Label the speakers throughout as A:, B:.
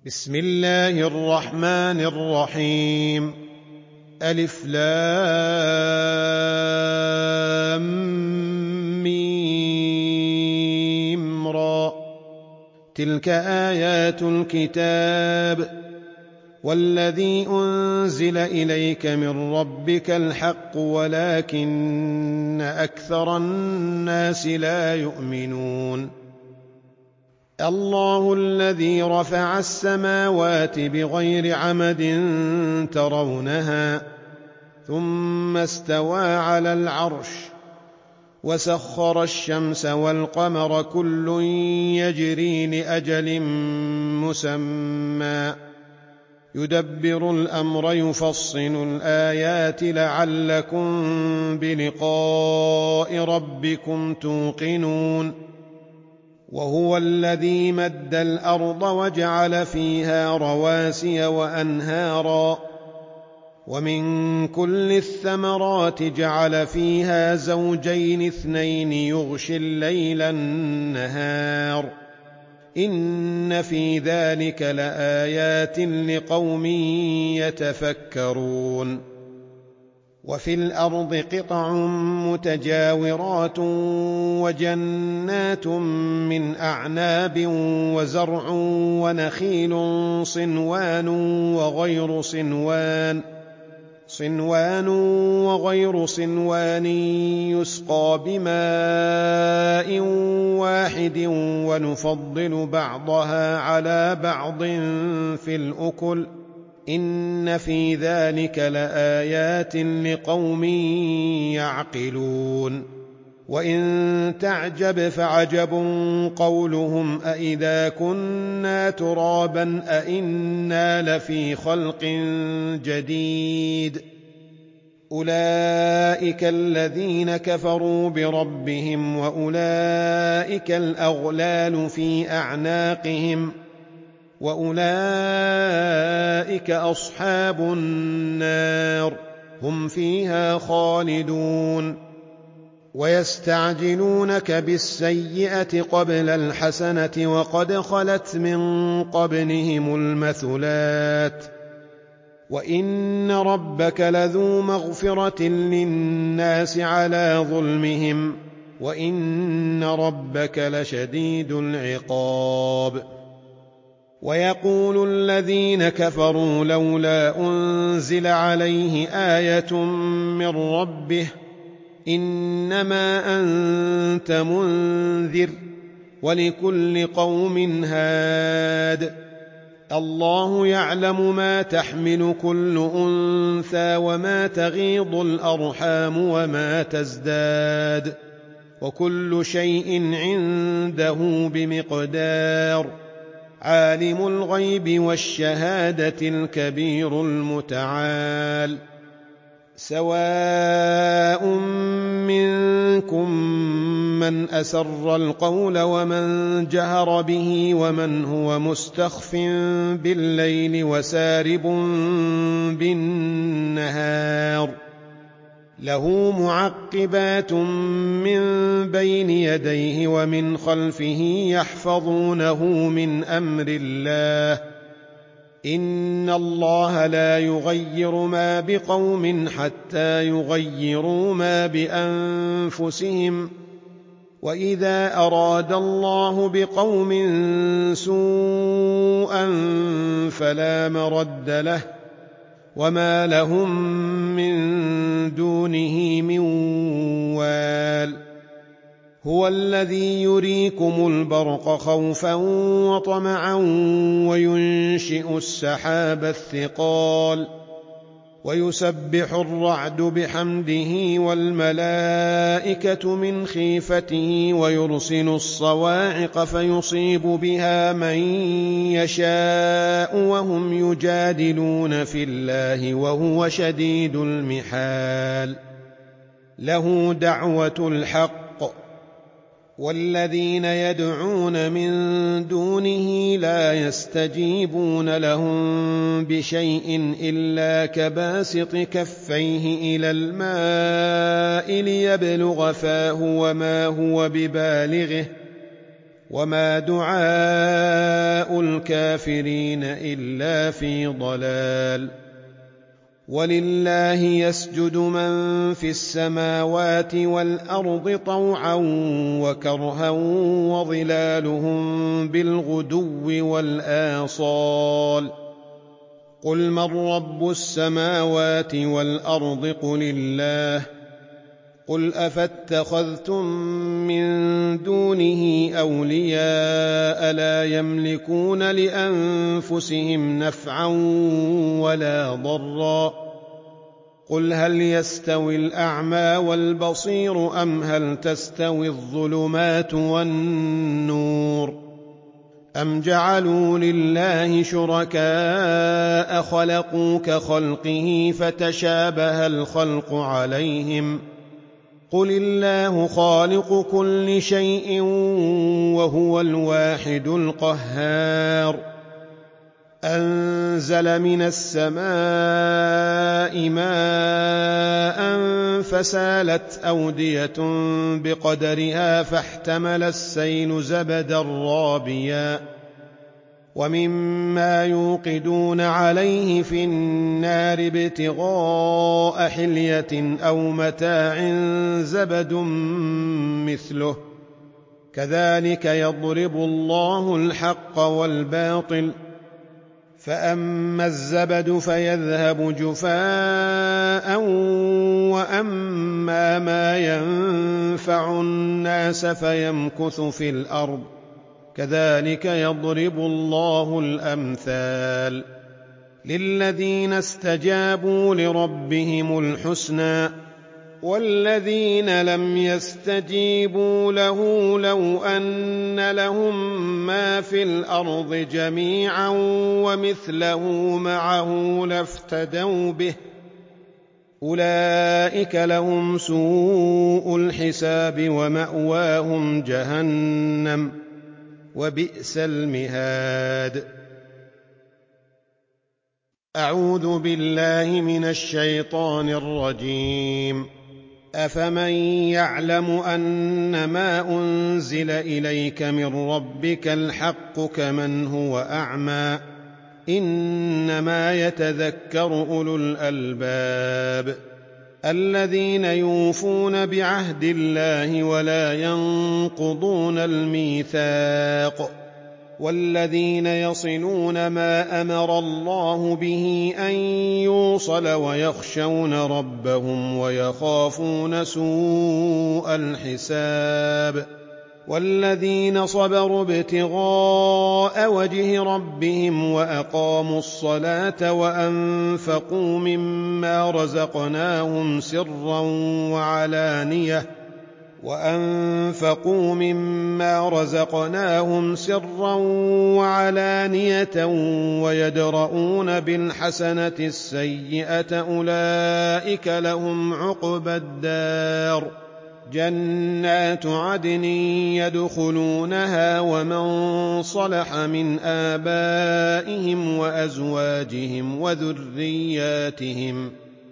A: بسم الله الرحمن الرحيم. ألف لام ميم را. تلك آيات الكتاب والذي أنزل إليك من ربك الحق ولكن أكثر الناس لا يؤمنون. الله الذي رفع السماوات بغير عمد ترونها ثم استوى على العرش وسخر الشمس والقمر كل يجري لأجل مسمى يدبر الأمر يفصل الآيات لعلكم بلقاء ربكم توقنون. وهو الذي مد الأرض وجعل فيها رواسي وأنهارا ومن كل الثمرات جعل فيها زوجين اثنين يغشي الليل النهار إن في ذلك لآيات لقوم يتفكرون. وفي الأرض قطع متجاورات وجنات من أعناب وزرع ونخيل صنوان وغير صنوان يسقى بماء واحد ونفضل بعضها على بعض في الأكل إن في ذلك لآيات لقوم يعقلون. وإن تعجب فعجب قولهم أإذا كنا ترابا أإنا لفي خلق جديد أولئك الذين كفروا بربهم وأولئك الأغلال في أعناقهم وأولئك أصحاب النار هم فيها خالدون. ويستعجلونك بالسيئة قبل الحسنة وقد خلت من قبلهم المثلات وإن ربك لذو مغفرة للناس على ظلمهم وإن ربك لشديد العقاب. ويقول الذين كفروا لولا أنزل عليه آية من ربه إنما أنت منذر ولكل قوم هاد الله يعلم ما تحمل كل أنثى وما تغيض الأرحام وما تزداد وكل شيء عنده بمقدار. عالم الغيب والشهادة الكبير المتعال. سواء منكم من أسر القول ومن جهر به ومن هو مستخف بالليل وسارب بالنهار له معقبات من بين يديه ومن خلفه يحفظونه من أمر الله إن الله لا يغير ما بقوم حتى يغيروا ما بأنفسهم وإذا أراد الله بقوم سوءا فلا مرد له وما لهم من دونه من وال. هو الذي يريكم البرق خوفا وطمعا وينشئ السحاب الثقال ويسبح الرعد بحمده والملائكة من خيفته ويرسل الصواعق فيصيب بها من يشاء وهم يجادلون في الله وهو شديد المحال. له دعوة الحق والذين يدعون من دونه لا يستجيبون لهم بشيء إلا كباسط كفيه إلى الماء ليبلغ فاه وما هو ببالغه وما دعاء الكافرين إلا في ضلال. ولله يسجد من في السماوات والأرض طوعا وكرها وظلالهم بالغدو والآصال. قل من رب السماوات والأرض قل الله. قل أفاتخذتم من دونه أولياء لا يملكون لأنفسهم نفعا ولا ضرا. قل هل يستوي الأعمى والبصير أم هل تستوي الظلمات والنور أم جعلوا لله شركاء خلقوا كخلقه فتشابه الخلق عليهم. قل الله خالق كل شيء وهو الواحد القهار. أنزل من السماء ماء فسالت أودية بقدرها فاحتمل السيل زبدا رابيا ومما يوقدون عليه في النار ابتغاء حلية أو متاع زبد مثله كذلك يضرب الله الحق والباطل. فأما الزبد فيذهب جفاء وأما ما ينفع الناس فيمكث في الأرض كذلك يضرب الله الأمثال. للذين استجابوا لربهم الحسنى والذين لم يستجيبوا له لو أن لهم ما في الأرض جميعا ومثله معه لافتدوا به أولئك لهم سوء الحساب ومأواهم جهنم وبئس المهاد. أعوذ بالله من الشيطان الرجيم. أفمن يعلم أنما أنزل إليك من ربك الحق كمن هو أعمى إنما يتذكر أولو الألباب الذين يوفون بعهد الله ولا ينقضون الميثاق والذين يصلون ما أمر الله به أن يوصل ويخشون ربهم ويخافون سوء الحساب والذين صبروا ابتغاء وجه ربهم وأقاموا الصلاة وأنفقوا مما رزقناهم سرا وعلانية ويدرؤون بالحسنة السيئة أولئك لهم عقبى الدار جنات عدن يدخلونها ومن صلح من آبائهم وأزواجهم وذرياتهم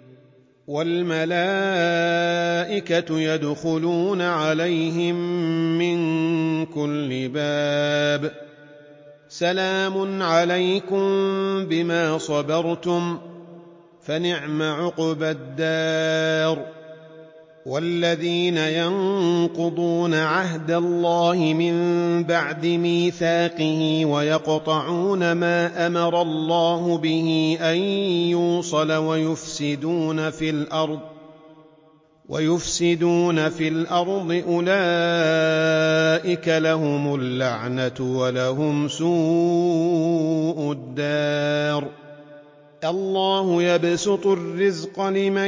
A: والملائكة يدخلون عليهم من كل باب سلام عليكم بما صبرتم فنعم عقبى الدار. والذين ينقضون عهد الله من بعد ميثاقه ويقطعون ما أمر الله به أن يوصل ويفسدون في الأرض أولئك لهم اللعنة ولهم سوء الدار. الله يبسط الرزق لمن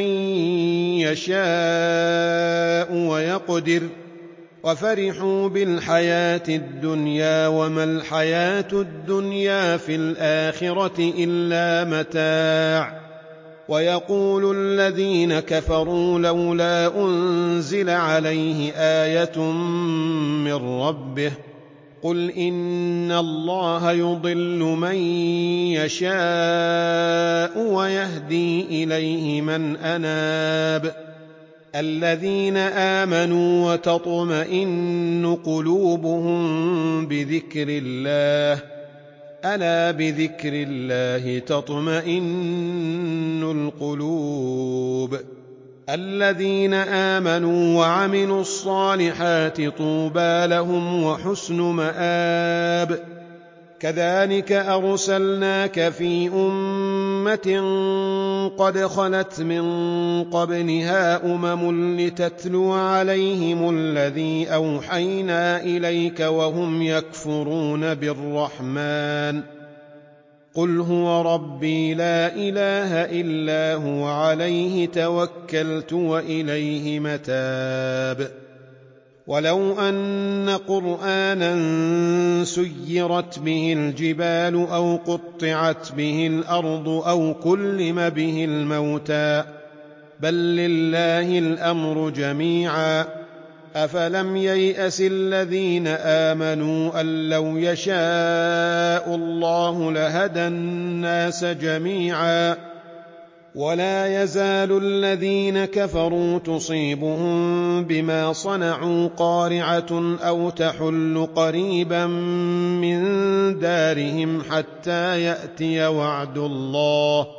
A: يشاء ويقدر وفرحوا بالحياة الدنيا وما الحياة الدنيا في الآخرة إلا متاع. ويقول الذين كفروا لولا أنزل عليه آية من ربه قل إن الله يضل من يشاء ويهدي إليه من أناب الذين آمنوا وتطمئن قلوبهم بذكر الله ألا بذكر الله تطمئن القلوب الذين آمنوا وعملوا الصالحات طوبى لهم وحسن مآب كذلك أرسلناك في أمة قد خلت من قبلها لتتلو عليهم الذي أوحينا إليك وهم يكفرون بالرحمن قل هو ربي لا إله إلا هو عليه توكلت وإليه متاب ولو أن قرآنا سيرت به الجبال أو قطعت به الأرض أو كلم به الموتى بل لله الأمر جميعا أفلم ييأس الذين آمنوا أن لو يشاء الله لهدى الناس جميعا ولا يزال الذين كفروا تصيبهم بما صنعوا قارعة أو تحل قريبا من دارهم حتى يأتي وعد الله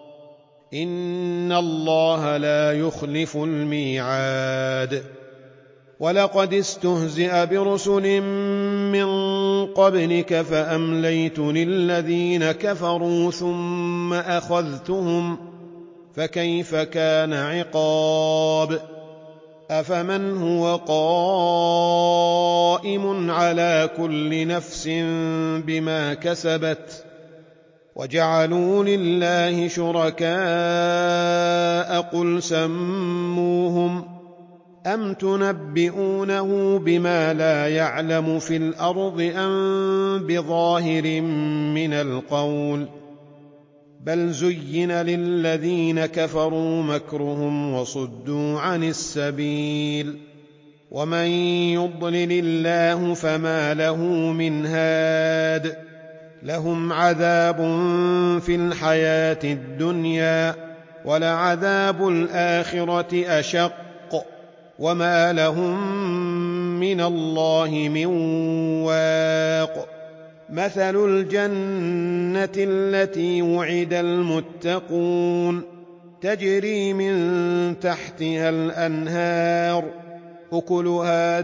A: إن الله لا يخلف الميعاد ولقد استهزئ برسل من قبلك فأمليت للذين كفروا ثم أخذتهم فكيف كان عقاب أفمن هو قائم على كل نفس بما كسبت وجعلوا لله شركاء قل سموهم أم تنبئونه بما لا يعلم في الأرض أم بظاهر من القول بل زين للذين كفروا مكرهم وصدوا عن السبيل ومن يضلل الله فما له من هاد لهم عذاب في الحياة الدنيا ولعذاب الآخرة أشق وما لهم من الله من واق مثل الجنة التي وعد المتقون تجري من تحتها الأنهار أكلها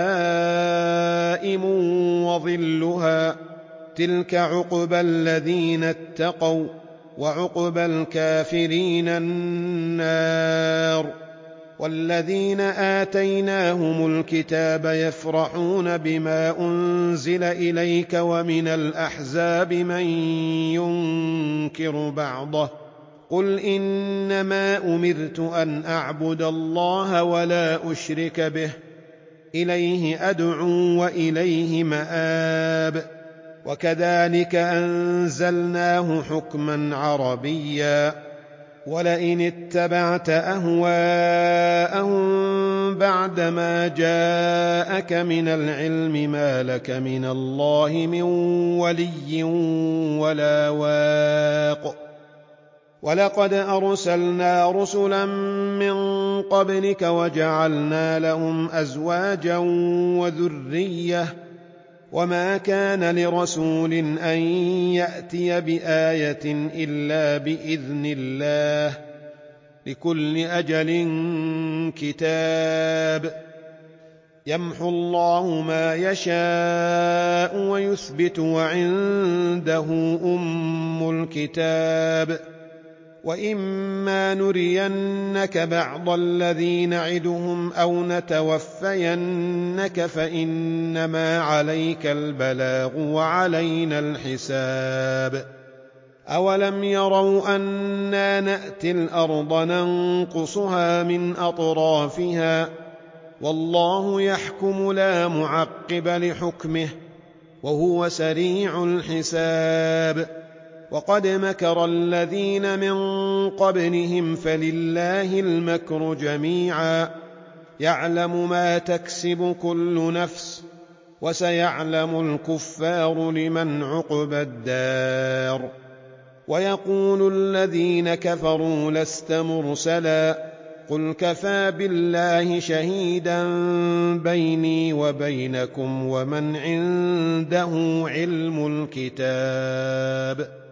A: دائم وظلها تلك عقبى الذين اتقوا وعقبى الكافرين النار والذين آتيناهم الكتاب يفرحون بما أنزل إليك ومن الأحزاب من ينكر بعضه قل إنما أمرت أن أعبد الله ولا أشرك به إليه أدعو وإليه مآب وكذلك أنزلناه حكما عربيا ولئن اتبعت أهواءهم بعدما جاءك من العلم ما لك من الله من ولي ولا واق ولقد أرسلنا رسلا من قبلك وجعلنا لهم أزواجا وذرية وما كان لرسول أن يأتي بآية إلا بإذن الله لكل أجل كتاب يمحو الله ما يشاء ويثبت وعنده أم الكتاب وإما نرينك بعض الذي نعدهم أو نتوفينك فإنما عليك البلاغ وعلينا الحساب أولم يروا أنا نأتي الأرض ننقصها من أطرافها والله يحكم لا معقب لحكمه وهو سريع الحساب وقد مكر الذين من قبلهم فلله المكر جميعا يعلم ما تكسب كل نفس وسيعلم الكفار لمن عقبى الدار ويقول الذين كفروا لست مرسلا قل كفى بالله شهيدا بيني وبينكم ومن عنده علم الكتاب